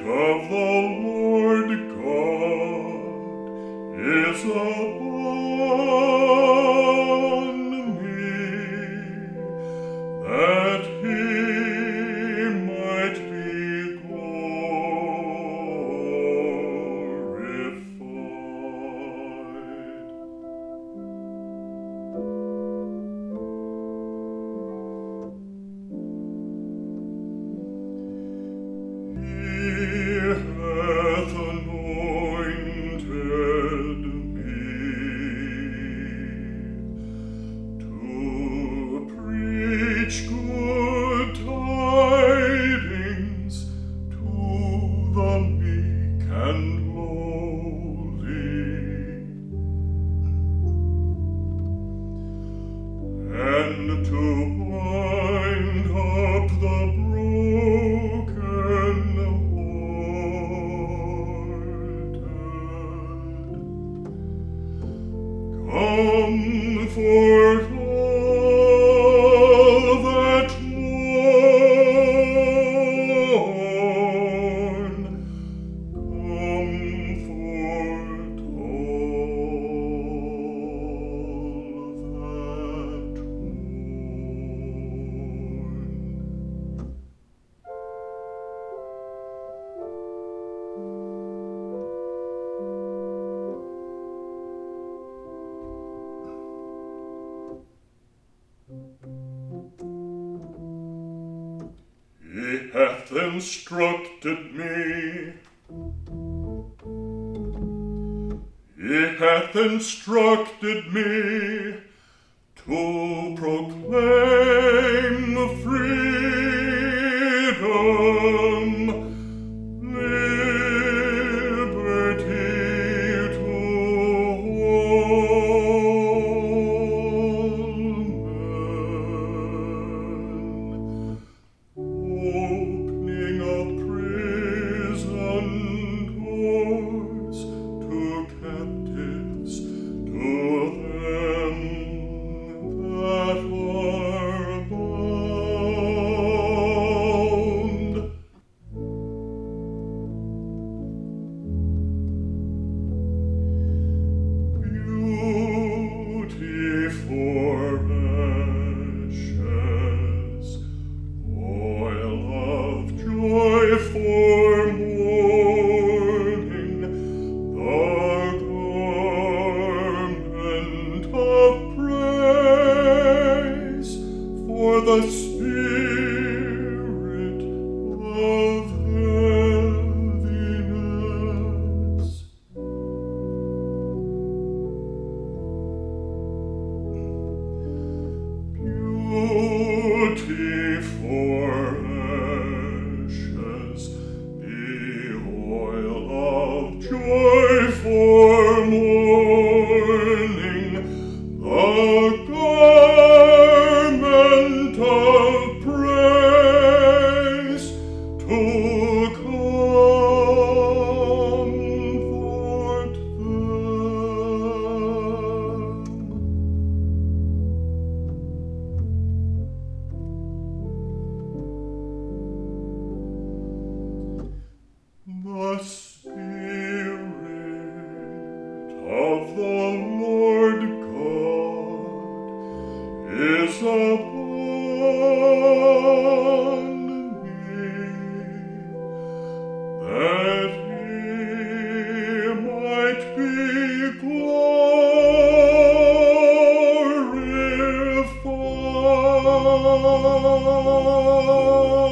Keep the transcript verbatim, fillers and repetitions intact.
of the Lord God is upon me, that he might be glorified. He hath anointed me to preach good tidings to the meek and lowly, and to bind up the comfort all that mourn, comfort all that mourn. He hath instructed me, he hath instructed me to proclaim freedom, liberty to all men, opening of prison doors to captives, to them that are bound. Beauty for ashes, oil of joy for mourning, the garment of praise for the spirit of heaviness. Beauty for ashes, the oil of joy for mourning, the garment of praise to comfort them. The Spirit of the Lord God is upon me, that he might be glorified.